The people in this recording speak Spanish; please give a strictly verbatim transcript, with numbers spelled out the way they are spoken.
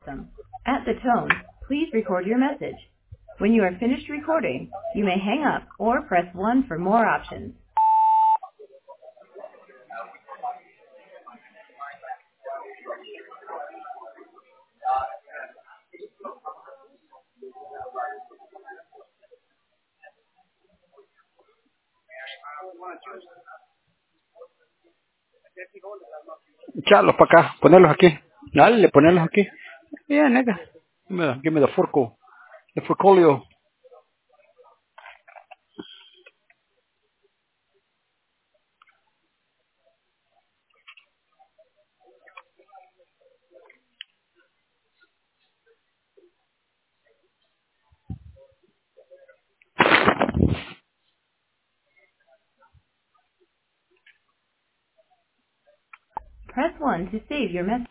system. At the tone, please record your message. When you are finished recording, you may hang up or press one for more options. Echarlos para acá, ponerlos aquí. Dale, ponerlos aquí. Yeah, nigga. Give me the, give me the furco. The furcolio. Press one to save your message.